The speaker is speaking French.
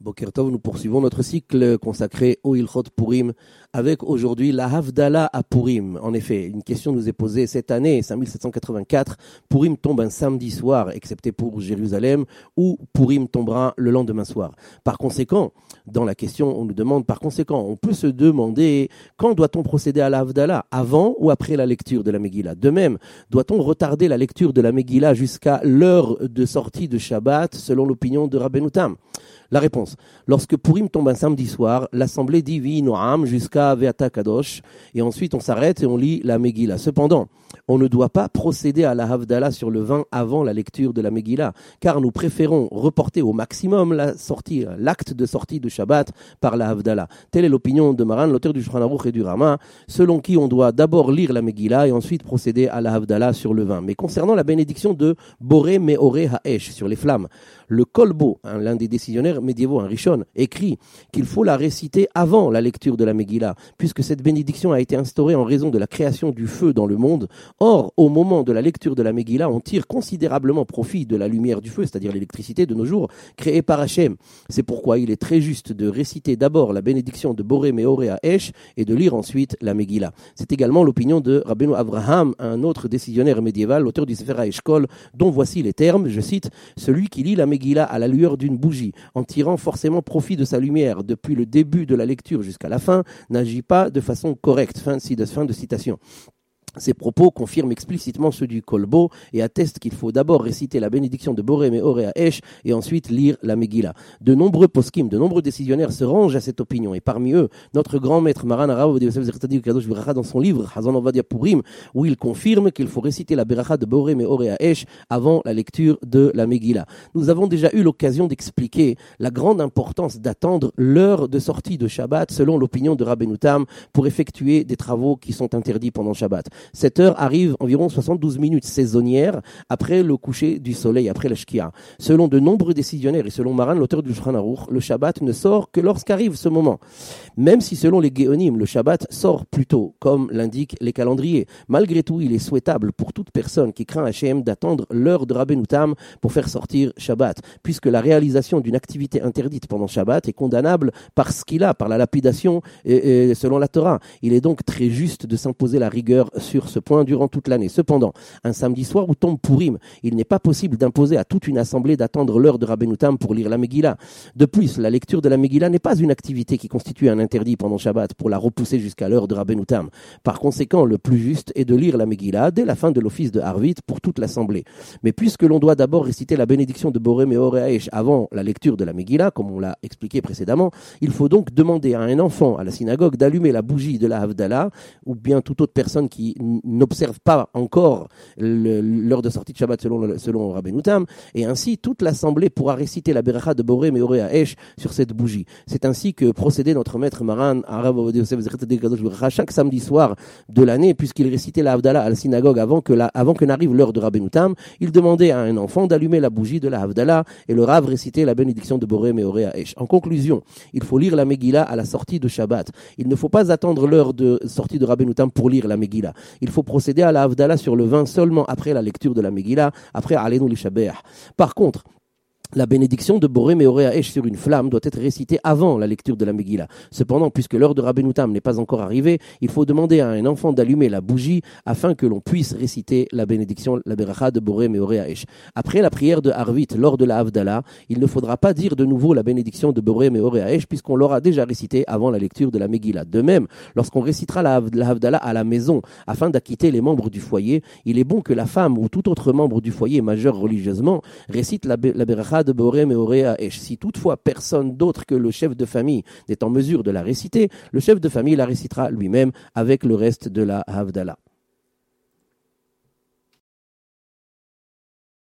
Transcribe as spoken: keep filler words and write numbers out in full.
Boker Tov, nous poursuivons notre cycle consacré au Ilchot Purim avec aujourd'hui la Havdalah à Purim. En effet, une question nous est posée cette année, cinq mille sept cent quatre-vingt-quatre, Purim tombe un samedi soir, excepté pour Jérusalem, ou Purim tombera le lendemain soir. Par conséquent, dans la question, on nous demande, par conséquent, on peut se demander quand doit-on procéder à la Havdalah, avant ou après la lecture de la Megillah. De même, doit-on retarder la lecture de la Megillah jusqu'à l'heure de sortie de Shabbat, selon l'opinion de Rabbeinu Tam? La réponse. Lorsque Purim tombe un samedi soir, l'assemblée dit Vi Noam jusqu'à Ve'ata Kadosh, et ensuite on s'arrête et on lit la Megillah. Cependant, on ne doit pas procéder à la Havdalah sur le vin avant la lecture de la Megillah, car nous préférons reporter au maximum la sortie, l'acte de sortie de Shabbat par la Havdalah. Telle est l'opinion de Maran, l'auteur du Shulchan Aruch et du Rama, selon qui on doit d'abord lire la Megillah et ensuite procéder à la Havdalah sur le vin. Mais concernant la bénédiction de Boré Meoré Haesh, sur les flammes, le Kolbo, hein, l'un des décisionnaires médiévaux, un Rishon, écrit qu'il faut la réciter avant la lecture de la Megillah, puisque cette bénédiction a été instaurée en raison de la création du feu dans le monde. Or, au moment de la lecture de la Megillah, on tire considérablement profit de la lumière du feu, c'est-à-dire l'électricité de nos jours, créée par Hachem. C'est pourquoi il est très juste de réciter d'abord la bénédiction de Boré Meoré Haesh et de lire ensuite la Megillah. C'est également l'opinion de Rabbeinu Avraham, un autre décisionnaire médiéval, l'auteur du Sefer HaEshkol, dont voici les termes, je cite, « Celui qui lit la Megillah à la lueur d'une bougie, en tirant forcément profit de sa lumière depuis le début de la lecture jusqu'à la fin, n'agit pas de façon correcte. » Fin de, fin de citation. Ces propos confirment explicitement ceux du Kolbo et attestent qu'il faut d'abord réciter la bénédiction de Boré Meoré Haesh et ensuite lire la Megillah. De nombreux poskim, de nombreux décisionnaires se rangent à cette opinion et parmi eux, notre grand maître Maran Harav Ovadia Yosef Zecher Tzadik Kadosh V'Bracha dans son livre Hazon Ovadia Purim, où il confirme qu'il faut réciter la Beracha de Boré Meoré Haesh avant la lecture de la Megillah. Nous avons déjà eu l'occasion d'expliquer la grande importance d'attendre l'heure de sortie de Shabbat selon l'opinion de Rabbeinu Tam pour effectuer des travaux qui sont interdits pendant Shabbat. Cette heure arrive environ soixante-douze minutes saisonnières après le coucher du soleil, après la Shkia. Selon de nombreux décisionnaires et selon Maran, l'auteur du Shulchan Aruch, le Shabbat ne sort que lorsqu'arrive ce moment. Même si selon les Géonim, le Shabbat sort plus tôt, comme l'indiquent les calendriers. Malgré tout, il est souhaitable pour toute personne qui craint Hachem d'attendre l'heure de Rabbeinu Tam pour faire sortir Shabbat, puisque la réalisation d'une activité interdite pendant Shabbat est condamnable par ce qu'il a, par la lapidation et, et selon la Torah. Il est donc très juste de s'imposer la rigueur sur ce point durant toute l'année. Cependant, un samedi soir où tombe Purim, il n'est pas possible d'imposer à toute une assemblée d'attendre l'heure de Rabbeinu Tam pour lire la Megillah. De plus, la lecture de la Megillah n'est pas une activité qui constitue un interdit pendant Shabbat pour la repousser jusqu'à l'heure de Rabbeinu Tam. Par conséquent, le plus juste est de lire la Megillah dès la fin de l'office de Harvit pour toute l'assemblée. Mais puisque l'on doit d'abord réciter la bénédiction de Boré Meoré Haesh avant la lecture de la Megillah, comme on l'a expliqué précédemment, il faut donc demander à un enfant à la synagogue d'allumer la bougie de la Havdalah ou bien toute autre personne qui n'observe pas encore le, l'heure de sortie de Shabbat selon, selon Rabbeinu Tam, et ainsi toute l'assemblée pourra réciter la Beracha de Boré Meoré Haesh sur cette bougie. C'est ainsi que procédait notre maître Maran Harav Ovadia Yosef Zecher Tzadik Kadosh V'Bracha chaque samedi soir de l'année, puisqu'il récitait la Havdalah à la synagogue avant que, la, avant que n'arrive l'heure de Rabbeinu Tam. Il demandait à un enfant d'allumer la bougie de la Havdalah et le Rav récitait la bénédiction de Boré Meoré Haesh. En conclusion, il faut lire la Megillah à la sortie de Shabbat. Il ne faut pas attendre l'heure de sortie de Rabbeinu Tam pour lire la Megillah. Il faut procéder à la Havdalah sur le vin seulement après la lecture de la Megillah, après Aleinu Lishabeach. Par contre, la bénédiction de Boré Meoré Haesh sur une flamme doit être récitée avant la lecture de la Megillah. Cependant, puisque l'heure de Rabbeinu Tam n'est pas encore arrivée, il faut demander à un enfant d'allumer la bougie afin que l'on puisse réciter la bénédiction, la Beracha de Boré Meoré Haesh. Après la prière de Harvit, lors de la Havdalah, il ne faudra pas dire de nouveau la bénédiction de Boré Meoré Haesh puisqu'on l'aura déjà récitée avant la lecture de la Megillah. De même, lorsqu'on récitera la Havdalah à la maison afin d'acquitter les membres du foyer, il est bon que la femme ou tout autre membre du foyer majeur religieusement récite la, la Beracha de Boré Meoré Haesh. Si toutefois personne d'autre que le chef de famille n'est en mesure de la réciter, le chef de famille la récitera lui-même avec le reste de la Havdalah.